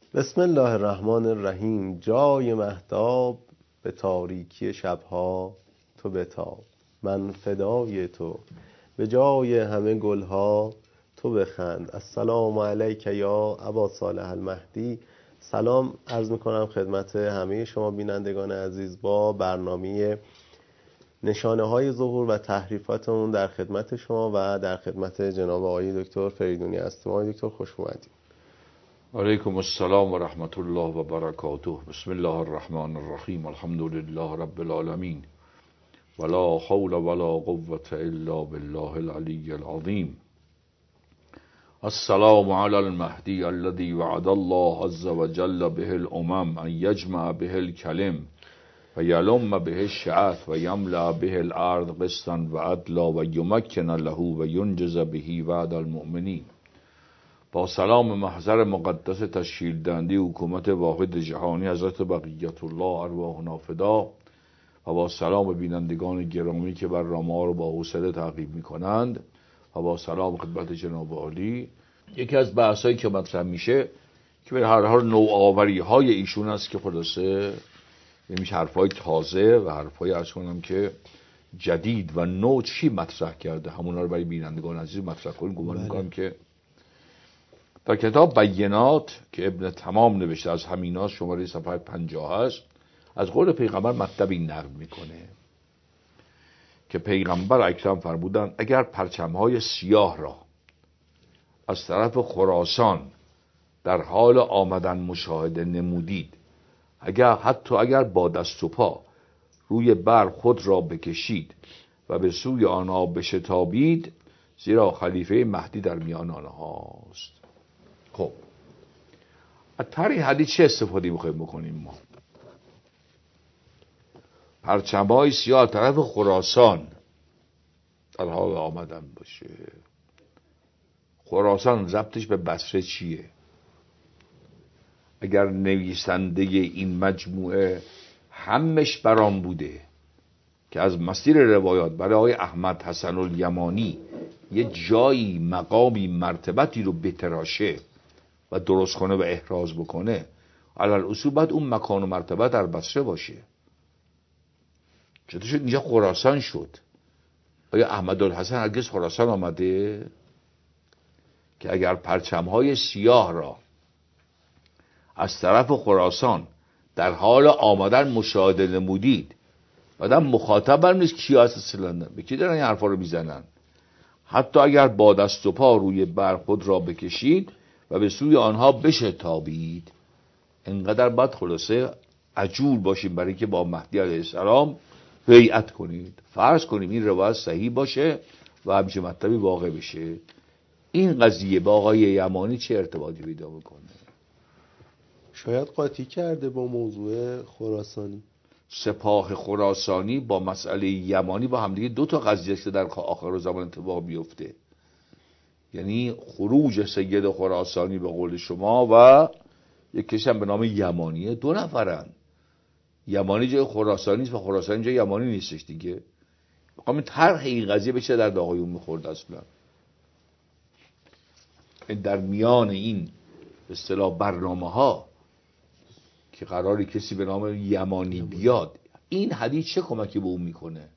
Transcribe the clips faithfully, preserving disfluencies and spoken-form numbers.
بسم الله الرحمن الرحیم. جای مهتاب به تاریکی شبها تو بتاب. من فدای تو به جای همه گلها تو بخند. السلام علیک یا ابا صالح المهدی. سلام عرض میکنم خدمت همه شما بینندگان عزیز. با برنامه نشانه های ظهور و تحریفاتمون در خدمت شما و در خدمت جناب آقای دکتر فریدونی هستیم. آقای دکتر خوش اومدید. علیکم السلام و رحمت الله و برکاته. بسم الله الرحمن الرحیم. الحمد لله رب العالمین ولا حول ولا قوة الا بالله العلی العظیم. السلام علی المهدی الذي وعد الله عز وجل به الامم ان یجمع به الکلم و یلم به الشعث و یملأ به الارض قسطا و عدلا و یمکن له و ینجز به وعد المؤمنین. با سلام محضر مقدس تشکیل دهنده حکومت واحد جهانی حضرت بقیت الله ارواحنا فدا و با سلام بینندگان گرامی که بر ما رو با حوصله تعقیب میکنند و با سلام خدمت جناب عالی. یکی از بحثایی که مطرح میشه که به هر حال نوآوری های ایشون است که خلاصه میشه حرفای تازه و حرفای عرض کنم که جدید و نو چی مطرح کرده، همونا رو برای بینندگان عزیز مطرح کنیم. گمان میکنم که در کتاب بینات که ابن تمام نوشته از همیناست، شماره صفحه پنجاه است، از قول پیغمبر مطلبی نقل میکنه که پیغمبر اکرم فرمودند اگر پرچمهای سیاه را از طرف خراسان در حال آمدن مشاهده نمودید، اگر حتی اگر با دست و پا روی برق خود را بکشید و به سوی آنها بشتابید، زیرا خلیفه مهدی در میان آنهاست. خب از طریق حدیث چه استفاده میخوایم بکنیم؟ ما پرچم‌های سیاه طرف خراسان در حال آمدن باشه. خراسان ضبطش به بصره چیه؟ اگر نویسنده این مجموعه همش برام بوده که از مسیر روایات برای آقای احمد حسن الیمانی یه جایی مقامی مرتبتی رو بتراشه و درست کنه و احراز بکنه، علل اصول باید اون مکان و مرتبه در بصره باشه. چطور شد اینجا خراسان شد؟ آیا احمد الحسن هرگز خراسان آمده؟ که اگر پرچمهای سیاه را از طرف خراسان در حال آمدن مشاهده نمودید، بعدم مخاطب هم نیست کی هست اصلا، به کی دارن این حرفا رو میزنن. حتی اگر با دست و پا روی برق خود را بکشید و به سوی آنها بشتابید، انقدر باید خلاصه عجول باشیم برای که با مهدی علیه السلام بیعت کنید. فرض کنیم این روایت صحیح باشه و همچه مطلبی واقع بشه، این قضیه با آقای یمانی چه ارتباطی پیدا میکنه؟ شاید قاطی کرده با موضوع خراسانی. سپاه خراسانی با مسئله یمانی با همدیگه دو تا قضیه است که در آخر زمان اتفاق بیفته. یعنی خروج سید خراسانی به قول شما و یک کسی هم به نام یمانیه، دو نفرن. یمانی جای خراسانی است و خراسانی جای یمانی نیستش دیگه. میخوام طرح این قضیه بشه در داغیون میخورد اصلا. در میان این به اصطلاح برنامه ها که قراری کسی به نام یمانی بیاد، این حدیث چه کمکی به اون میکنه؟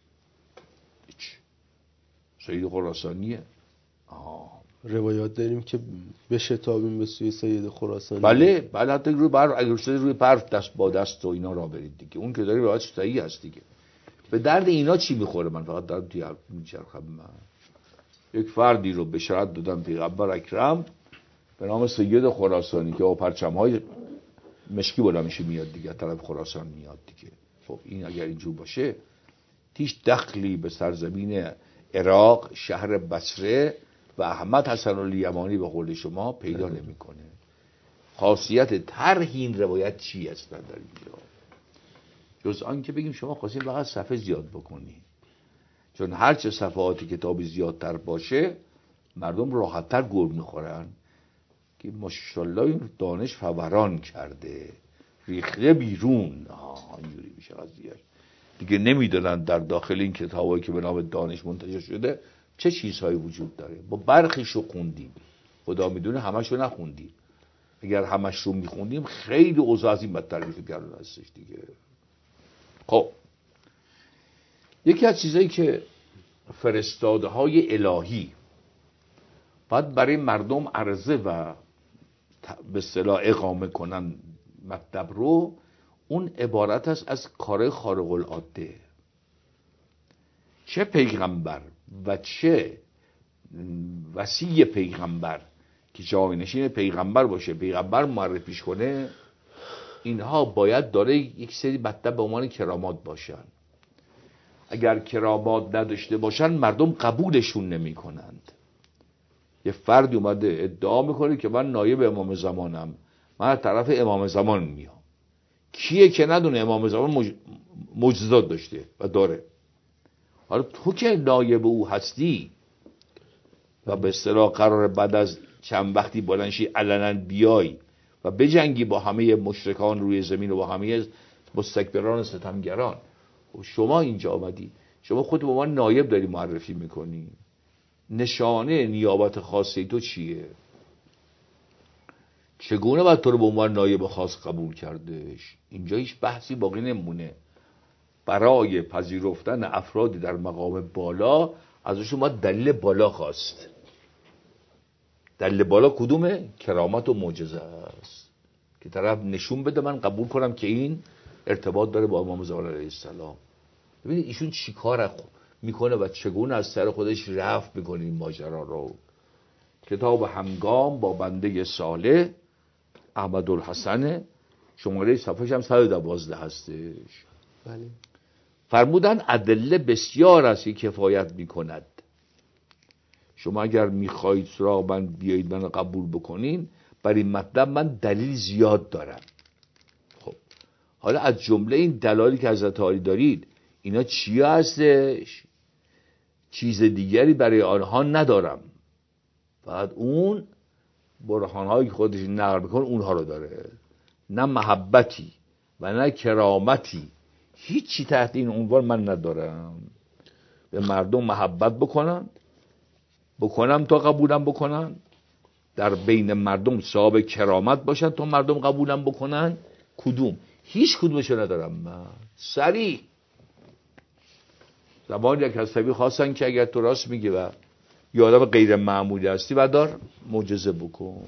سید خراسانیه. آه. روایات داریم که بشتابیم به سوی سید خراسانی. بله بله، حتی روی بر اگر شده روی برف دست با دست و اینا را برید دیگه، اون که داری روایت صحیح هست دیگه. به درد اینا چی میخوره؟ من فقط دارم توی میچرخم. من یک فردی رو بشارت دادم پیغمبر اکرم به نام سید خراسانی که با پرچم‌های مشکی بالا میشه میاد دیگه، طرف خراسان میاد دیگه. خب این اگر اینجور باشه هیچ دخلی به سرزمین عراق، شهر بصره و احمد حسن الیمانی به قول شما پیدا نمیکنه. خاصیت طرح این روایت چی است در اینجا؟ جز آن که بگیم شما خواستین فقط صفحه زیاد بکنی، چون هرچه صفحاتی کتابی زیادتر باشه مردم راحتتر گرگ میخورن که ماشاءالله این دانش فوران کرده ریخته بیرون. آه اینجوری میشه قضیه دیگه. نمیدونن در داخل این کتابایی که به نام دانش منتشر شده چه چیزهایی وجود داره. با برخیشو خوندیم، خدا میدونه همشو نخوندیم. اگر همش رو میخوندیم خیلی اوضاع از این بدتر میگردون هستش دیگه. خب یکی از چیزایی که فرستاده های الهی باید برای مردم عرضه و به اصطلاح اقامه کنن مطلب رو، اون عبارت است از کار خارق العاده. چه پیغمبر و چه وصی پیغمبر که جانشین پیغمبر باشه، پیغمبر معرفیش کنه، اینها باید داره یک سری مطلب به عنوان کرامات باشن. اگر کرامات نداشته باشن مردم قبولشون نمی کنند. یه فردی اومده ادعا میکنه که من نایب امام زمانم، من از طرف امام زمان میام. کیه که ندونه امام زمان مج... معجزات داشته و داره؟ حالا تو که نایب او هستی و به اصطلاح قرار بعد از چند وقتی بلنشی علنا بیای و بجنگی با همه مشرکان روی زمین و با همه مستکبران و ستمگران، شما اینجا آمدی، شما خود به ما نایب داری معرفی میکنی، نشانه نیابت خاصی تو چیه؟ چگونه باید تو رو به عنوان نایب خاص قبول کردش؟ اینجا هیچ بحثی باقی نمونه. برای پذیرفتن افرادی در مقام بالا ازشون باید دلیل بالا خواست. دلیل بالا کدومه؟ کرامت و معجزه است که طرف نشون بده من قبول کنم که این ارتباط داره با امام زمان علیه السلام. ببینید ایشون چی کار میکنه و چگونه از سر خودش رفع میکنه این ماجرا رو. کتاب همگام با بنده صالح، احمدالحسن، شماره صفحه‌ش هم صد و دوازده هستش. بله. فرمودن ادله بسیار است که کفایت میکند. شما اگر میخواهید سراغ من بیایید من قبول بکنین، برای این مطلب من دلیل زیاد دارم. خب حالا از جمله این دلایلی که حضرت علی دارید، اینا چی هستش؟ چیز دیگری برای آنها ندارم. بعد اون برهانهایی که خودش نقل میکنه اونها رو داره. نه محبتی و نه کرامتی، هیچی تحت این عنوان من ندارم. به مردم محبت بکنن بکنم تا قبولم بکنن، در بین مردم صاحب کرامت باشن تا مردم قبولم بکنن. کدوم؟ هیچ کدومشو ندارم من. سریع زبان یک هستوی خواستن که اگر تو راست میگی و یه آدم غیر معمولی هستی و دار معجزه بکن.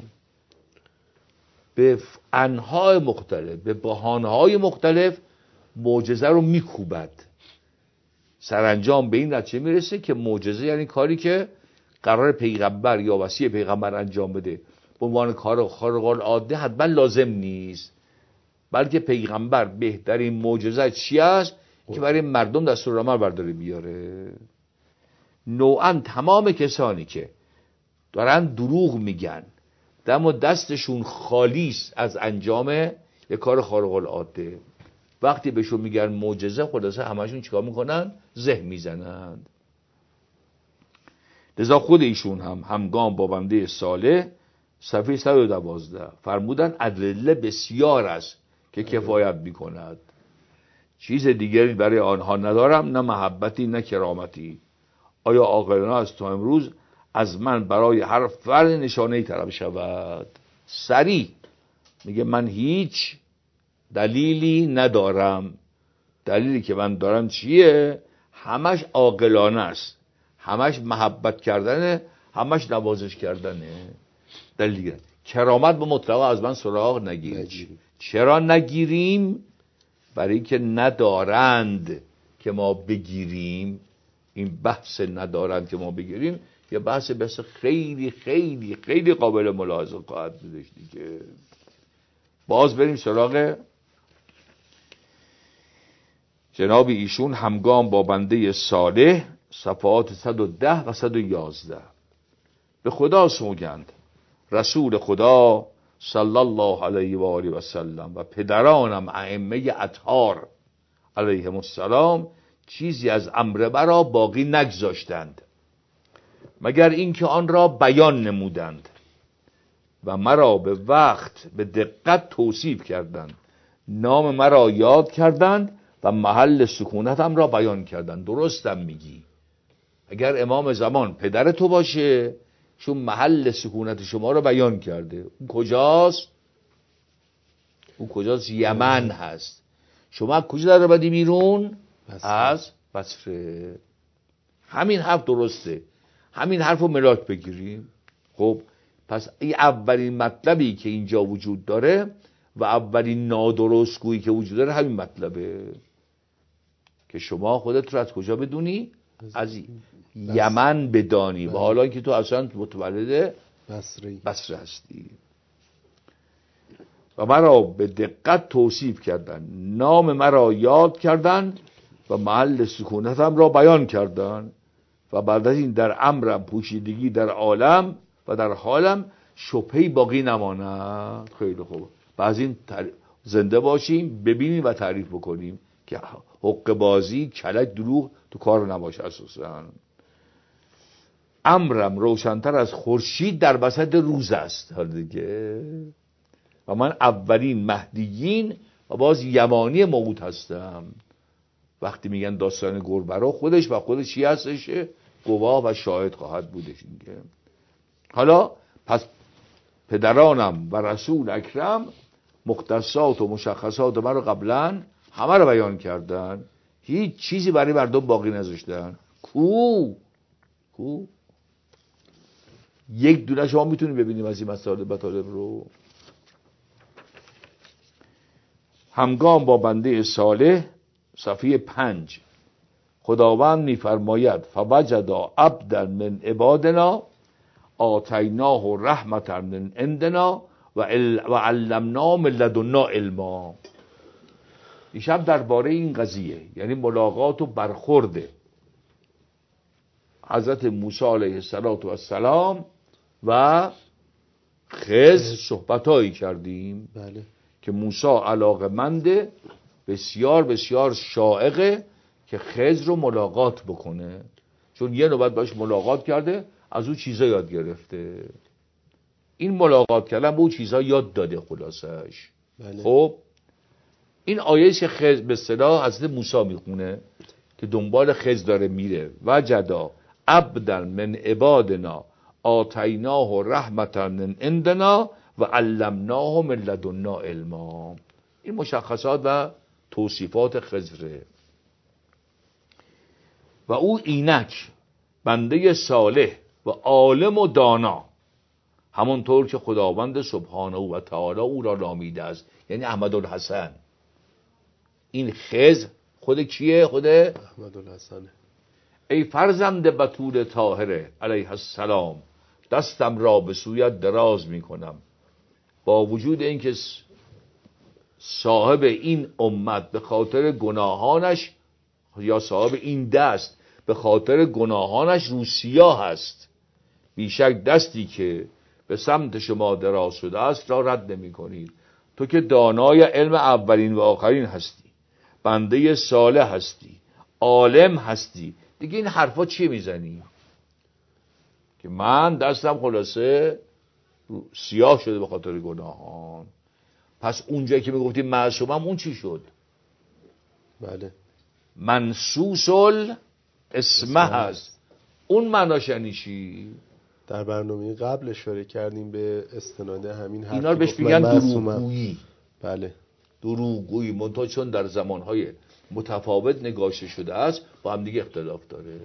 به انواع مختلف، به بهانه‌های مختلف معجزه رو میکوبد. سرانجام به این نتیجه میرسه که معجزه یعنی کاری که قرار پیغمبر یا وصی پیغمبر انجام بده به عنوان کار خارق العاده حتما لازم نیست، بلکه پیغمبر بهترین معجزه چی است که برای مردم دستورالعمل برداره بیاره. نوعا تمام کسانی که دارن دروغ میگن، دم دستشون خالیست از انجام یک کار خارق العاده، وقتی بهشون میگن معجزه خلاصه همشون چیکار میکنن؟ زه میزنند. لذا خود ایشون هم همگام با بنده صالح صفحه صد و دوازده فرمودن ادله بسیار است که کفایت میکند. چیز دیگری برای آنها ندارم، نه محبتی نه کرامتی. آیا عاقلانه است تا امروز از من برای هر فرد نشانه‌ای طلب شود؟ سریع میگه من هیچ دلیلی ندارم. دلیلی که من دارم چیه؟ همش عاقلانه است، همش محبت کردنه، همش نوازش کردنه. دلیل دیگه کرامت به مطلقا از من سراغ نگیرید. چرا نگیریم؟ برای اینکه ندارند که ما بگیریم. این بحث ندارند که ما بگیریم یه بحث بحث خیلی خیلی خیلی قابل ملاحظه خواهد بودش دیگه. باز بریم سراغ جناب ایشون همگام با بنده صالح صفحات صد و ده و صد و یازده. به خدا سوگند رسول خدا صلی الله علیه و آله و سلم و پدرانم ائمه اطهار علیهم السلام چیزی از امر مرا باقی نگذاشتند مگر اینکه آن را بیان نمودند و مرا به وقت به دقت توصیف کردند، نام مرا یاد کردند و محل سکونتم را بیان کردند. درستم میگی. اگر امام زمان پدر تو باشه چون محل سکونت شما را بیان کرده. اون کجاست؟ اون کجاست؟ یمن هست. شما از کجا در آمدی بیرون؟ بسره. از بصره. همین حرف درسته، همین حرف رو ملاک بگیریم. خب پس این اولین مطلبی که اینجا وجود داره و اولین نادرستگویی که وجود داره همین مطلبه که شما خودت رو از کجا بدونی؟ از یمن بدانی و حالا که تو اصلا متولد بصره بصره هستی. و مرا به دقت توصیف کردن، نام مرا یاد کردن و محل سکونتم را بیان کردن و بعد از این در امرم پوشیدگی در عالم و در حالم شبهی باقی نماند. خیلی خوب، بعد این تر... زنده باشیم ببینیم و تعریف بکنیم که حق بازی کلک دروغ تو کار نباشه. اساسا امرم روشنتر از خورشید در وسط روز است. حالا دیگه و من اولین مهدیین و باز یمانی موعود هستم. وقتی میگن داستان گربرا خودش و خودش چی هستش؟ گواه و شاهد خواهد بودش. اینگه حالا پس پدرانم و رسول اکرم مختصات و مشخصات من رو قبلا همه رو بیان کردن، هیچ چیزی برای مردم باقی نذاشتن. کو کو یک دونه شما میتونید ببینیم از این مسائل مطالب رو. همگام با بنده صالح صفحه پنج خداوند میفرماید فوجدا عبدا من عبادنا آتیناه رحمتا من عندنا و علمناه من لدنا علما. دیشب درباره این قضیه یعنی ملاقات و برخورد حضرت موسی علیه السلام و خضر صحبتایی کردیم. بله. که موسی علاقه‌منده، بسیار بسیار شائقه که خضر رو ملاقات بکنه، چون یه نوبت باش ملاقات کرده، از اون چیزا یاد گرفته. این ملاقات کردن به اون چیزا یاد داده خلاصش. بله. خب این آیه که خضر به اصطلاح حضرت موسی میخونه که دنبال خضر داره میره. وجدا عبدا من عبادنا آتیناه رحمتا من عندنا و علمناه من لدنا علما. این مشخصات و توصیفات خضره. و او اینک بنده صالح و عالم و دانا، همونطور که خداوند سبحانه و تعالی او را نامیده است، یعنی احمدالحسن. این خضر خود کیه؟ خود احمدالحسن. ای فرزند بتول طاهره علیه السلام، دستم را به سویت دراز می کنم. با وجود اینکه صاحب این امت به خاطر گناهانش یا صاحب این دست به خاطر گناهانش روسیا هست، بیشک دستی که به سمت شما دراز شده است را رد نمی کنید. تو که دانای علم اولین و آخرین هستی، بنده صالح هستی، عالم هستی، دیگه این حرفا چیه میزنی؟ که من دستم خلاصه سیاه شده به خاطر گناهان. پس اونجایی که میگفتیم معصومم، اون چی شد؟ بله. منسوسل اسمه هست. اون معناش یعنی چی؟ در برنامه قبل اشاره کردیم به استناد همین حرف. اینا رو بهش میگن دروغگویی. بله. دروغگویی، منتها چون در زمانهای متفاوت نگاشته شده است با هم دیگه اختلاف داره.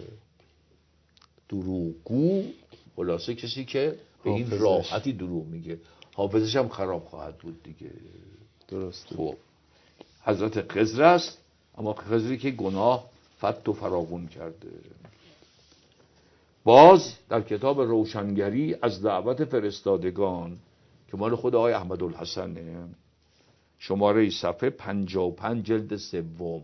دروغگو خلاصه کسی که به این حافظش. راحتی دروغ میگه، حافظش هم خراب خواهد بود دیگه. درست. خب حضرت خضر است، اما خضری که گناه فت و فراوون کرده. باز در کتاب روشنگری از دعوت فرستادگان که مال خود آقای احمدالحسنه، شماره صفحه پنجاه و پنج جلد سوم،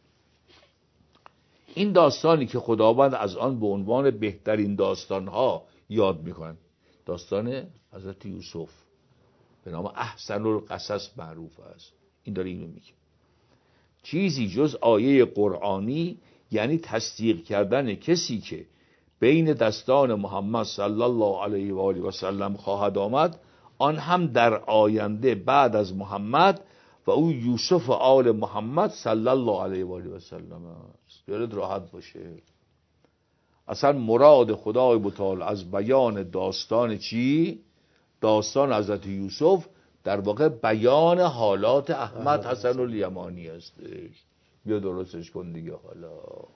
این داستانی که خداوند از آن به عنوان بهترین داستانها یاد میکنن، داستان حضرت یوسف به نام احسن القصص معروف است. این داره اینو میگه، چیزی جز آیه قرآنی یعنی تصدیق کردن کسی که بین دستان محمد صلی الله علیه و آله و سلم خواهد آمد، آن هم در آینده بعد از محمد، و او یوسف آل محمد صلی الله علیه و آله و سلم است. یاد راحت باشه. اصلا مراد خدای متعال از بیان داستان چی؟ داستان حضرت یوسف در واقع بیان حالات احمد حسن الیمانی هستش. بیا درستش کن دیگه. حالا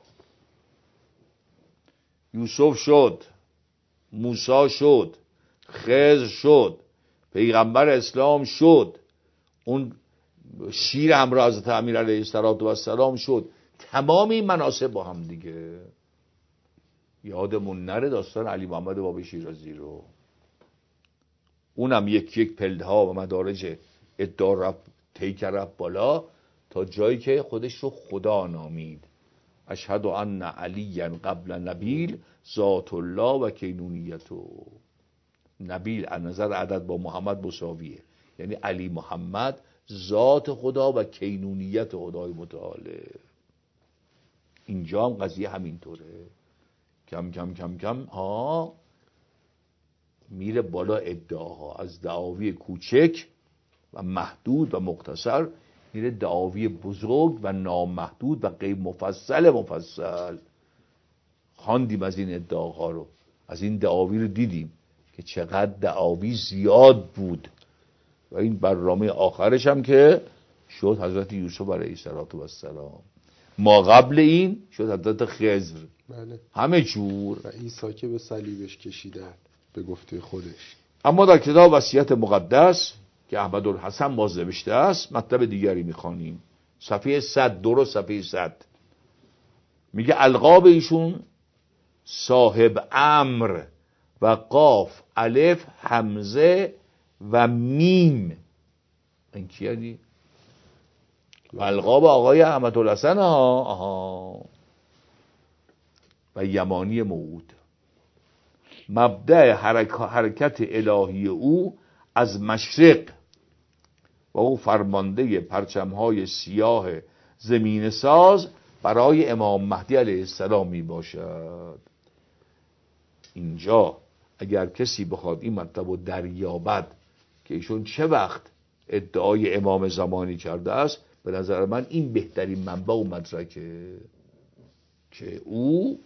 یوسف شد، موسی شد، خضر شد، پیغمبر اسلام شد، اون شیر همراه حضرت امیر علیه السلام شد. تمام این مناسب با هم دیگه. یادمون نره داستان علی محمد باب شیرازی رو، اونم یک یک پلها و مدارج ادعا رفت طی رفت بالا تا جایی که خودش رو خدا نامید. اشهد ان علی قبل نبیل ذات الله و کینونیته. نبیل از نظر عدد با محمد مساویه، یعنی علی محمد ذات خدا و کینونیت خدای متعاله. اینجا هم قضیه همینطوره. کم کم کم کم ها میره بالا ادعاها، از دعاوی کوچک و محدود و مختصر میره دعاوی بزرگ و نامحدود و غیر مفصل مفصل. خواندیم از این ادعاها رو، از این دعاوی رو دیدیم که چقدر دعاوی زیاد بود و این برنامه آخرش هم که شد حضرت یوسف علیه السلام. ما قبل این شد حضرت خضر. بله. همه جور. و عیسی که به صلیبش کشیدن به گفته خودش. اما در کتاب وصیت مقدس که احمد الحسن باز نوشته است مطلب دیگری میخوانیم. صفحه صد، درست صفحه صد میگه القاب ایشون صاحب امر و قاف الف همزه و میم. این کیه دی؟ القاب آقای احمد الحسن ها. آها. و یمانی موعود. مبدأ حرکت الهی او از مشرق و او فرمانده پرچمهای سیاه زمین ساز برای امام مهدی علیه السلام می باشد. اینجا اگر کسی بخواد این مطلب رو دریابد که ایشون چه وقت ادعای امام زمانی کرده است، به نظر من این بهترین منبع و مدرکه که او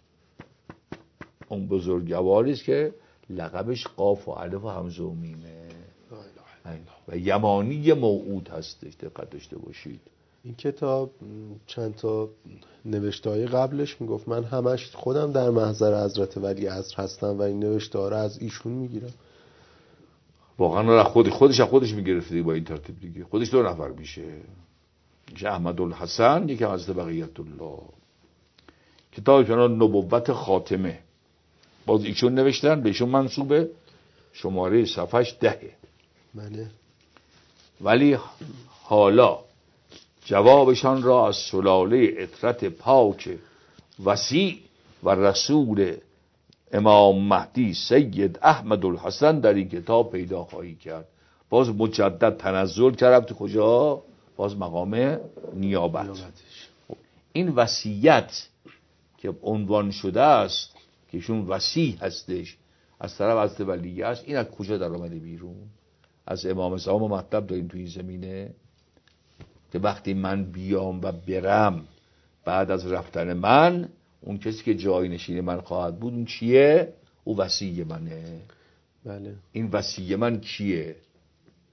اون بزرگواری است که لقبش قاف و الف و همزه و میمه و یمانی موعود هستش. دقت داشته باشید. این کتاب چند تا نوشته‌های قبلش میگفت من همش خودم در محضر حضرت ولی عصر هستم و این نوشته‌ها رو از ایشون میگیرم. واقعا خود خودش از خودش میگرفته با این ترتیب دیگه. خودش دو نفر میشه. میشه احمد الحسن، یکی حضرت بقیت الله. کتاب چنان نبوت خاتمه باز ایشون نوشتن، بهشون منصوبه. شماره صفحش دهه. بله. ولی حالا جوابشان را از سلاله عطرت پاک وسیع و رسول امام مهدی سید احمد الحسن در این کتاب پیدا خواهی کرد. باز مجدد تنزل کرد تو کجا؟ باز مقام نیابت. این وصیت که عنوان شده است که ایشون وصی هستش از طرف حضرت ولی است، این از کجا در آمده بیرون؟ از امام زمان مطلب داریم تو این زمینه که وقتی من بیام و برم بعد از رفتن من اون کسی که جای نشین من خواهد بود اون چیه؟ او وصی منه. بله. این وصی من کیه؟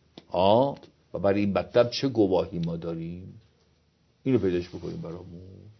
آه و برای این مطلب چه گواهی ما داریم؟ اینو پیداش بکنیم برامون.